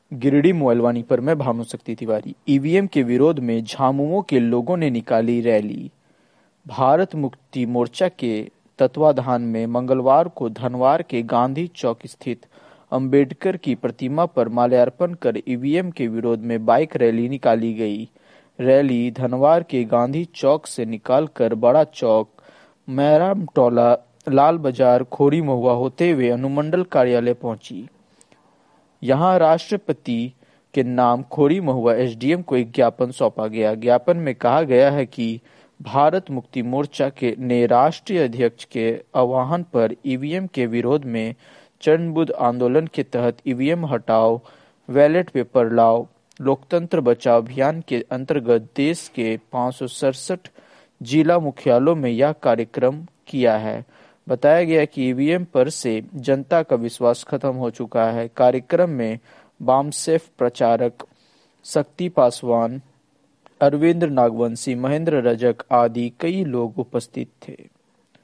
गिरिडीह मोइलवानी पर मैं भानुशक्ति तिवारी। ईवीएम के विरोध में झामुमो के लोगों ने निकाली रैली। भारत मुक्ति मोर्चा के तत्वाधान में मंगलवार को धनवार के गांधी चौक स्थित अंबेडकर की प्रतिमा पर माल्यार्पण कर ईवीएम के विरोध में बाइक रैली निकाली गई। रैली धनवार के गांधी चौक से निकालकर बड़ा चौक, मैराम टोला, लाल बाजार, खोरी महुआ होते हुए अनुमंडल कार्यालय पहुंची। यहां राष्ट्रपति के नाम खोरी महुआ एसडीएम को एक ज्ञापन सौंपा गया। ज्ञापन में कहा गया है कि भारत मुक्ति मोर्चा ने राष्ट्रीय अध्यक्ष के आह्वान पर ईवीएम के विरोध में चरणबद्ध आंदोलन के तहत ईवीएम हटाओ, बैलेट पेपर लाओ, लोकतंत्र बचाओ अभियान के अंतर्गत देश के 567 जिला मुख्यालयों में यह कार्यक्रम किया है। बताया गया कि ईवीएम पर से जनता का विश्वास खत्म हो चुका है। कार्यक्रम में वामसेफ प्रचारक शक्ति पासवान, अरविंद नागवंशी, महेंद्र रजक आदि कई लोग उपस्थित थे।